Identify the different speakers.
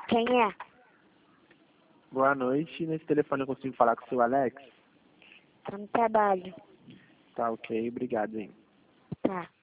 Speaker 1: Quem é?
Speaker 2: Boa noite. Nesse telefone eu consigo falar com o seu Alex?
Speaker 1: Tá no trabalho.
Speaker 2: Tá ok, obrigado, hein.
Speaker 1: Tá.